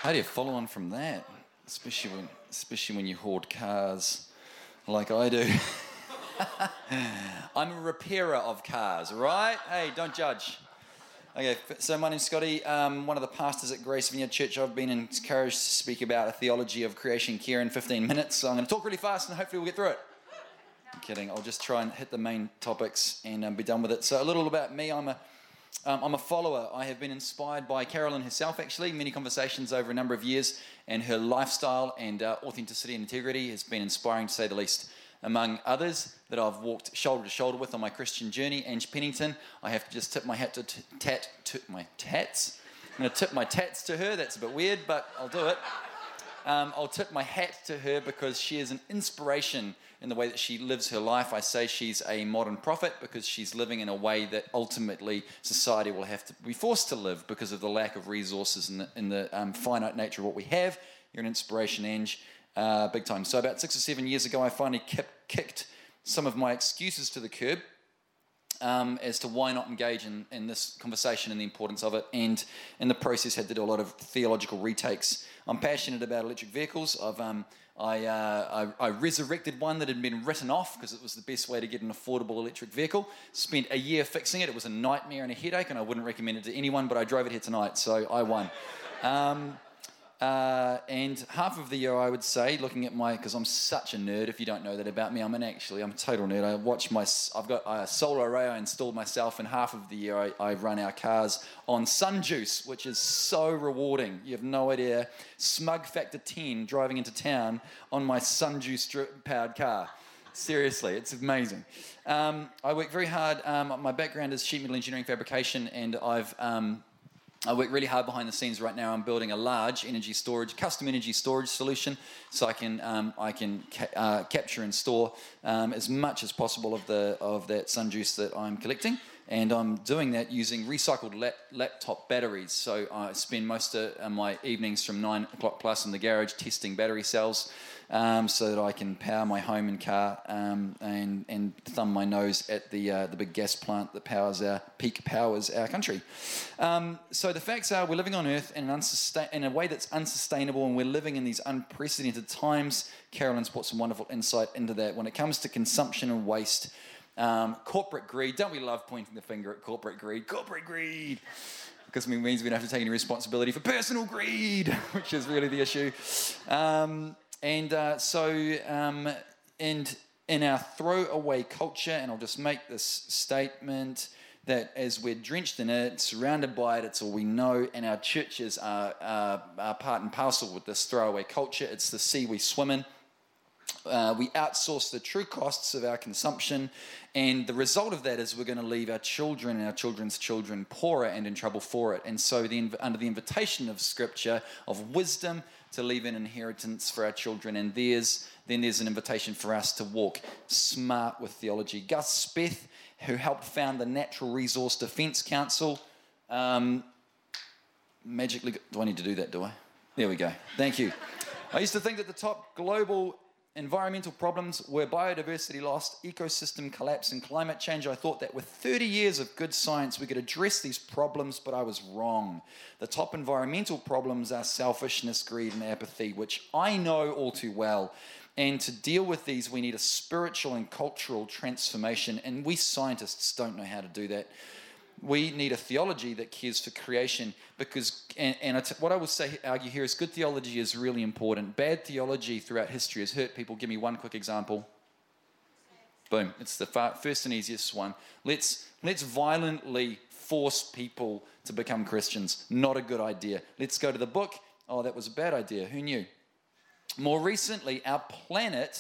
How do you follow on from that? Especially when you hoard cars like I do. I'm a repairer of cars, right? Hey, don't judge. Okay, so my name's Scotty, one of the pastors at Grace Vineyard Church. I've been encouraged to speak about a theology of creation care in 15 minutes, so I'm going to talk really fast and hopefully we'll get through it. I'm kidding. I'll just try and hit the main topics and be done with it. So a little about me. I'm a follower. I have been inspired by Carolyn herself, actually. Many conversations over a number of years, and her lifestyle and authenticity and integrity has been inspiring, to say the least. Among others that I've walked shoulder to shoulder with on my Christian journey, Ange Pennington. I have to just tip my hat to my tats. I'm going to tip my tats to her. That's a bit weird, but I'll do it. I'll tip my hat to her because she is an inspiration in the way that she lives her life. I say she's a modern prophet because she's living in a way that ultimately society will have to be forced to live because of the lack of resources and the finite nature of what we have. You're an inspiration, Ange, big time. So about 6 or 7 years ago, I finally kicked some of my excuses to the curb as to why not engage in this conversation and the importance of it, and in the process had to do a lot of theological retakes. I'm passionate about electric vehicles. I resurrected one that had been written off because it was the best way to get an affordable electric vehicle. Spent a year fixing it. It was a nightmare and a headache, and I wouldn't recommend it to anyone, but I drove it here tonight, so I won. And half of the year, I would say, looking at because I'm such a nerd. If you don't know that about me, I'm a total nerd. I've got a solar array I installed myself, and half of the year I run our cars on sun juice, which is so rewarding. You have no idea. Smug factor 10 driving into town on my sun juice powered car. Seriously, it's amazing. I work very hard. My background is sheet metal engineering fabrication, and I work really hard behind the scenes right now. I'm building a large custom energy storage solution, so I can capture and store as much as possible of that sun juice that I'm collecting, and I'm doing that using recycled laptop batteries. So I spend most of my evenings from 9 o'clock plus in the garage testing battery cells, so that I can power my home and car, and thumb my nose at the big gas plant that peak powers our country. So the facts are, we're living on Earth in a way that's unsustainable, and we're living in these unprecedented times. Carolyn's put some wonderful insight into that. When it comes to consumption and waste, corporate greed, don't we love pointing the finger at corporate greed? Corporate greed! Because it means we don't have to take any responsibility for personal greed, which is really the issue. And in our throwaway culture, and I'll just make this statement, that as we're drenched in it, surrounded by it, it's all we know, and our churches are part and parcel with this throwaway culture. It's the sea we swim in. We outsource the true costs of our consumption, and the result of that is we're going to leave our children and our children's children poorer and in trouble for it. And so under the invitation of Scripture, of wisdom, to leave an inheritance for our children, and there's an invitation for us to walk smart with theology. Gus Speth, who helped found the Natural Resource Defence Council, magically... Do I need to do that, do I? There we go. Thank you. I used to think that the top global environmental problems were biodiversity loss, ecosystem collapse, and climate change. I thought that with 30 years of good science, we could address these problems, but I was wrong. The top environmental problems are selfishness, greed, and apathy, which I know all too well. And to deal with these, we need a spiritual and cultural transformation, and we scientists don't know how to do that. We need a theology that cares for creation, because, what I would argue here is good theology is really important. Bad theology throughout history has hurt people. Give me one quick example. Boom. It's the first and easiest one. Let's violently force people to become Christians. Not a good idea. Let's go to the book. Oh, that was a bad idea. Who knew? More recently, our planet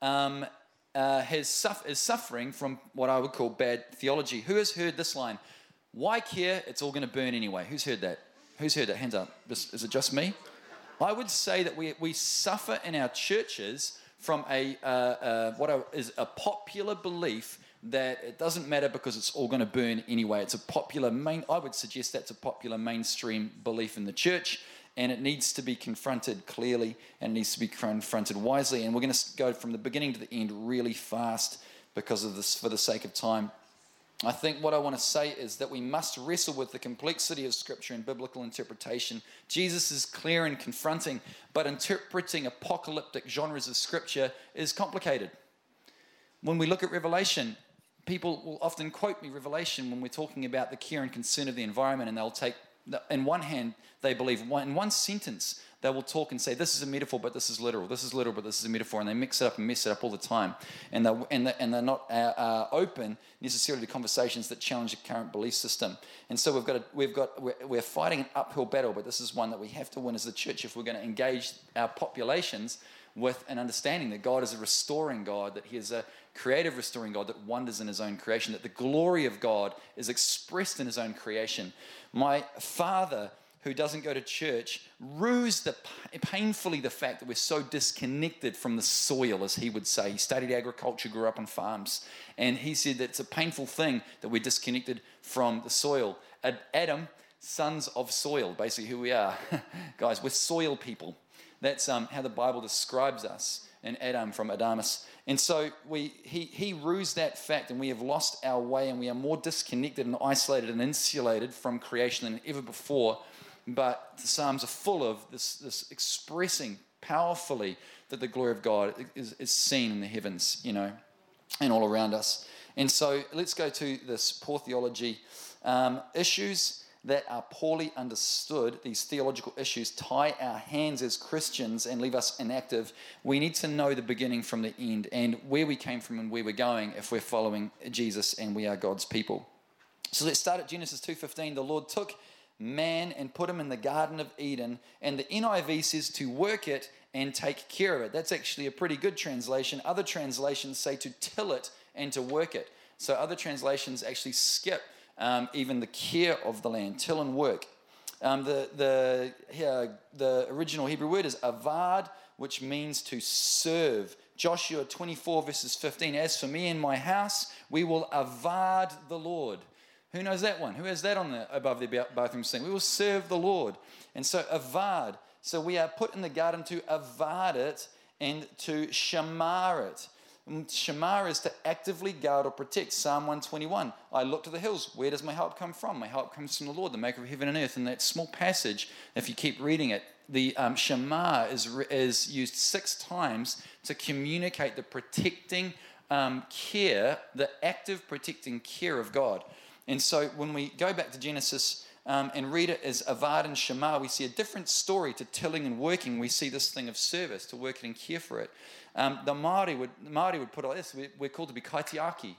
is suffering from what I would call bad theology. Who has heard this line? Why care? It's all going to burn anyway. Who's heard that? Hands up. Is it just me? I would say that we suffer in our churches from what is a popular belief that it doesn't matter because it's all going to burn anyway. It's I would suggest that's a popular mainstream belief in the church, and it needs to be confronted clearly, and it needs to be confronted wisely. And we're going to go from the beginning to the end really fast because of this, for the sake of time. I think what I want to say is that we must wrestle with the complexity of Scripture and biblical interpretation. Jesus is clear and confronting, but interpreting apocalyptic genres of Scripture is complicated. When we look at Revelation, people will often quote me Revelation when we're talking about the care and concern of the environment, and they'll take, in one hand, they believe, in one sentence, they will talk and say, this is a metaphor, but this is literal. This is literal, but this is a metaphor. And they mix it up and mess it up all the time. And they're not open necessarily to conversations that challenge the current belief system. And so we're fighting an uphill battle, but this is one that we have to win as the church if we're going to engage our populations with an understanding that God is a restoring God, that he is a creative restoring God that wonders in his own creation, that the glory of God is expressed in his own creation. My father, who doesn't go to church, rues painfully the fact that we're so disconnected from the soil, as he would say. He studied agriculture, grew up on farms, and he said that it's a painful thing that we're disconnected from the soil. Adam, sons of soil, basically who we are. Guys, we're soil people. That's how the Bible describes us in Adam from Adamus. And so he rues that fact, and we have lost our way, and we are more disconnected and isolated and insulated from creation than ever before. But the Psalms are full of this expressing powerfully that the glory of God is seen in the heavens, and all around us. And so let's go to this poor theology. Issues that are poorly understood, these theological issues, tie our hands as Christians and leave us inactive. We need to know the beginning from the end and where we came from and where we're going if we're following Jesus and we are God's people. So let's start at Genesis 2:15. The Lord took man and put him in the Garden of Eden, and the NIV says to work it and take care of it. That's actually a pretty good translation. Other translations say to till it and to work it. So other translations actually skip even the care of the land, till and work. The original Hebrew word is avad, which means to serve. Joshua 24 verses 15, as for me and my house, we will avad the Lord. Who knows that one? Who has that on above their bathroom sink? We will serve the Lord. And so avad. So we are put in the garden to avad it and to shamar it. Shamar is to actively guard or protect. Psalm 121. I look to the hills. Where does my help come from? My help comes from the Lord, the maker of heaven and earth. In that small passage, if you keep reading it, the shamar is used 6 times to communicate the protecting care, the active protecting care of God. And so when we go back to Genesis and read it as avad and shamar, we see a different story to tilling and working. We see this thing of service, to work it and care for it. The Māori would put it like this: we're called to be kaitiaki,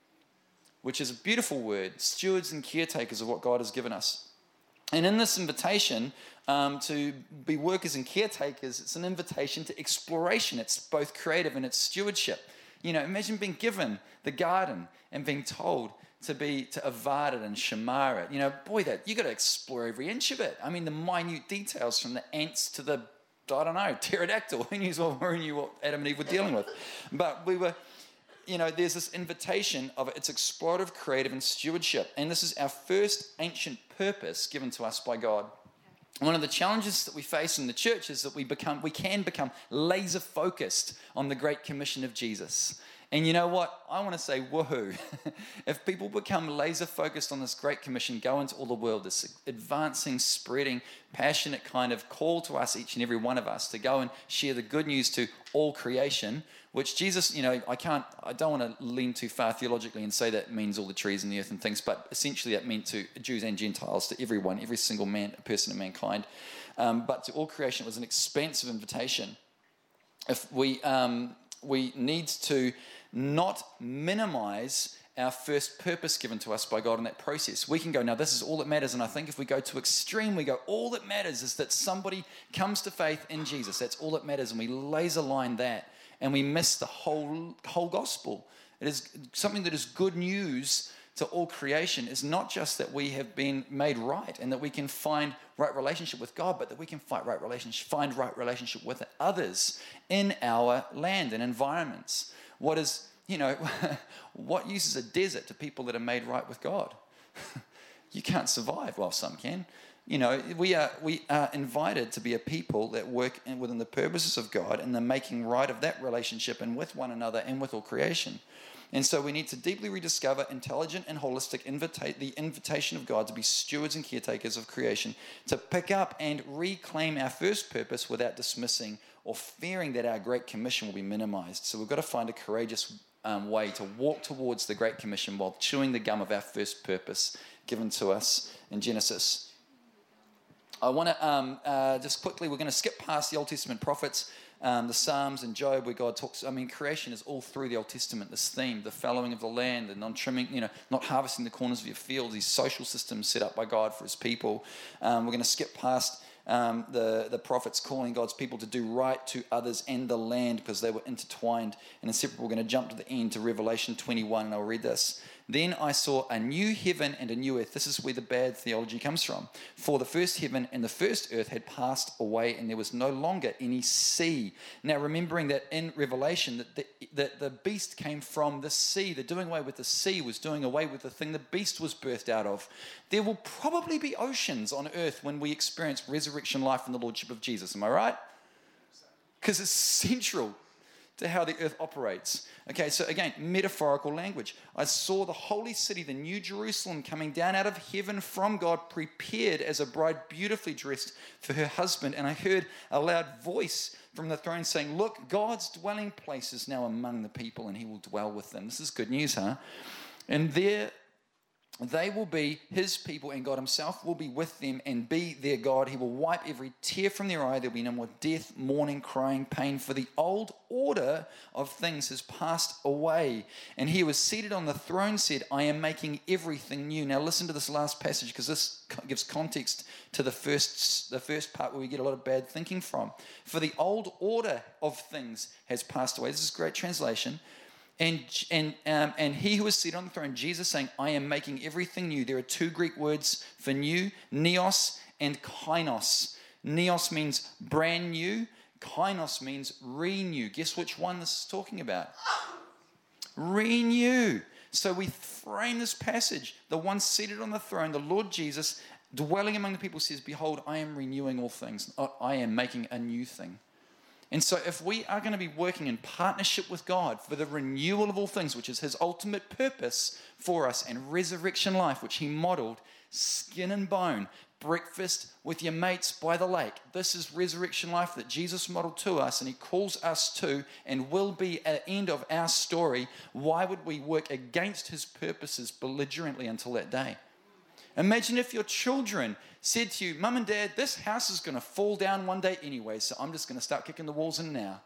which is a beautiful word, stewards and caretakers of what God has given us. And in this invitation to be workers and caretakers, it's an invitation to exploration. It's both creative and it's stewardship. Imagine being given the garden and being told to avad it and shamar it. Boy, that you got to explore every inch of it. I mean, the minute details from the ants to the, pterodactyl. Who knew what Adam and Eve were dealing with? But we were, there's this invitation of it's explorative, creative, and stewardship. And this is our first ancient purpose given to us by God. One of the challenges that we face in the church is that we can become laser focused on the Great Commission of Jesus. And you know what? I want to say woohoo. If people become laser focused on this Great Commission, go into all the world, this advancing, spreading, passionate kind of call to us, each and every one of us, to go and share the good news to all creation, which Jesus, I don't want to lean too far theologically and say that means all the trees and the earth and things, but essentially that meant to Jews and Gentiles, to everyone, every single person of mankind. But to all creation, it was an expansive invitation. If we need to not minimize our first purpose given to us by God in that process. We can go, now this is all that matters, and I think if we go to extreme, we go, all that matters is that somebody comes to faith in Jesus. That's all that matters, and we laser line that, and we miss the whole gospel. It is something that is good news to all creation. Is not just that we have been made right and that we can find right relationship with God, but that we can find right relationship with others in our land and environments. What use is a desert to people that are made right with God? You can't survive. Well, some can. We are invited to be a people that work within the purposes of God and the making right of that relationship and with one another and with all creation. And so we need to deeply rediscover intelligent and holistic the invitation of God to be stewards and caretakers of creation, to pick up and reclaim our first purpose without dismissing or fearing that our Great Commission will be minimized. So we've got to find a courageous way to walk towards the Great Commission while chewing the gum of our first purpose given to us in Genesis. I want to just quickly, we're going to skip past the Old Testament prophets, the Psalms and Job, where God talks. Creation is all through the Old Testament. This theme, the fallowing of the land, the non-trimming, not harvesting the corners of your fields. These social systems set up by God for His people. We're going to skip past the prophets calling God's people to do right to others and the land because they were intertwined and inseparable. We're going to jump to the end to Revelation 21, and I'll read this. Then I saw a new heaven and a new earth. This is where the bad theology comes from. For the first heaven and the first earth had passed away, and there was no longer any sea. Now, remembering that in Revelation, that the beast came from the sea. The doing away with the sea was doing away with the thing the beast was birthed out of. There will probably be oceans on earth when we experience resurrection life in the Lordship of Jesus. Am I right? Because it's central to how the earth operates. Okay, so again, metaphorical language. I saw the holy city, the new Jerusalem, coming down out of heaven from God, prepared as a bride beautifully dressed for her husband. And I heard a loud voice from the throne saying, "Look, God's dwelling place is now among the people, and He will dwell with them." This is good news, huh? And there they will be His people, and God Himself will be with them and be their God. He will wipe every tear from their eye. There will be no more death, mourning, crying, pain, for the old order of things has passed away. And He who was seated on the throne said, "I am making everything new." Now listen to this last passage, because this gives context to the first part where we get a lot of bad thinking from. For the old order of things has passed away. This is a great translation. And He who was seated on the throne, Jesus, saying, "I am making everything new." There are two Greek words for new, neos and kainos. Neos means brand new. Kainos means renew. Guess which one this is talking about? Renew. So we frame this passage. The one seated on the throne, the Lord Jesus, dwelling among the people, says, "Behold, I am renewing all things. I am making a new thing." And so if we are going to be working in partnership with God for the renewal of all things, which is His ultimate purpose for us, and resurrection life, which He modeled, skin and bone, breakfast with your mates by the lake. This is resurrection life that Jesus modeled to us, and He calls us to, and will be at the end of our story. Why would we work against His purposes belligerently until that day? Imagine if your children said to you, "Mum and Dad, this house is going to fall down one day anyway, so I'm just going to start kicking the walls in now."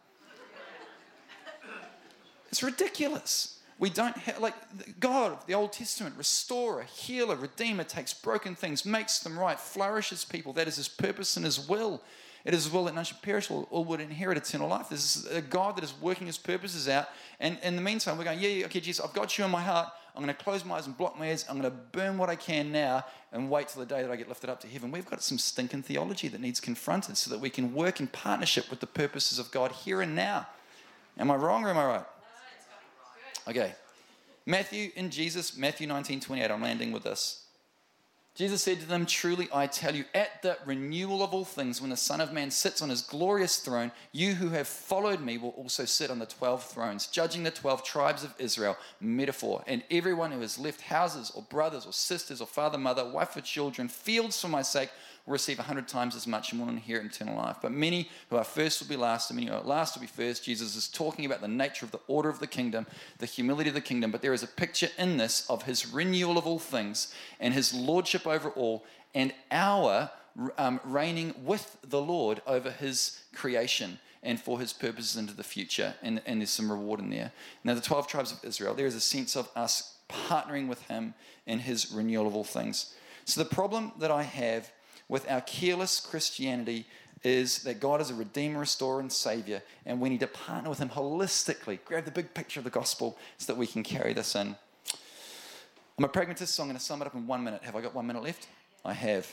It's ridiculous. We don't have, God of the Old Testament, restorer, healer, redeemer, takes broken things, makes them right, flourishes people. That is His purpose and His will. It is His will that none should perish or would inherit eternal life. This is a God that is working His purposes out. And in the meantime, we're going, yeah, okay, Jesus, I've got You in my heart. I'm going to close my eyes and block my ears. I'm going to burn what I can now and wait till the day that I get lifted up to heaven. We've got some stinking theology that needs confronted so that we can work in partnership with the purposes of God here and now. Am I wrong or am I right? Okay. Matthew 19:28. I'm landing with this. Jesus said to them, "Truly I tell you, at the renewal of all things, when the Son of Man sits on His glorious throne, you who have followed Me will also sit on the 12 thrones, judging the 12 tribes of Israel," metaphor. "And everyone who has left houses or brothers or sisters or father, mother, wife or children, fields for My sake, will receive 100 times as much and will inherit eternal life. But many who are first will be last, and many who are last will be first." Jesus is talking about the nature of the order of the kingdom, the humility of the kingdom, but there is a picture in this of His renewal of all things and His lordship over all, and our reigning with the Lord over His creation and for His purposes into the future, and there's some reward in there. Now, the 12 tribes of Israel, there is a sense of us partnering with Him in His renewal of all things. So the problem that I have with our careless Christianity is that God is a redeemer, restorer, and savior, and we need to partner with Him holistically. Grab the big picture of the gospel so that we can carry this in. I'm a pragmatist, so I'm going to sum it up in 1 minute. Have I got 1 minute left? I have.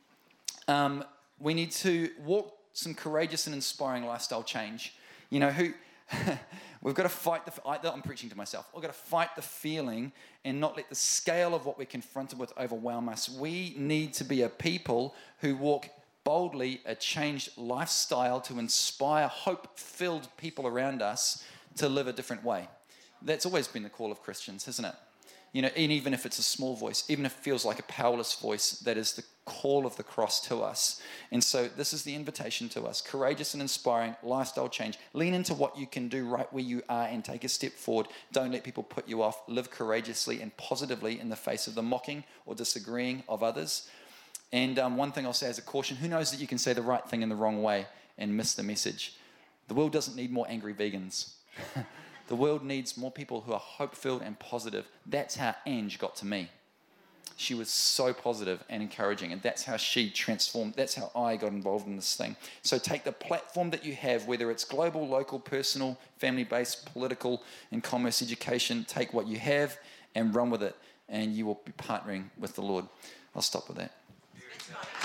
We need to walk some courageous and inspiring lifestyle change. We've got to fight I'm preaching to myself. We've got to fight the feeling and not let the scale of what we're confronted with overwhelm us. We need to be a people who walk boldly a changed lifestyle to inspire hope-filled people around us to live a different way. That's always been the call of Christians, hasn't it? You know, and even if it's a small voice, even if it feels like a powerless voice, that is the call of the cross to us. And so this is the invitation to us. Courageous and inspiring lifestyle change. Lean into what you can do right where you are and take a step forward. Don't let people put you off. Live courageously and positively in the face of the mocking or disagreeing of others. And one thing I'll say as a caution, who knows that you can say the right thing in the wrong way and miss the message? The world doesn't need more angry vegans. The world needs more people who are hope-filled and positive. That's how Ange got to me. She was so positive and encouraging, and that's how she transformed. That's how I got involved in this thing. So take the platform that you have, whether it's global, local, personal, family-based, political, and commerce education, take what you have and run with it, and you will be partnering with the Lord. I'll stop with that.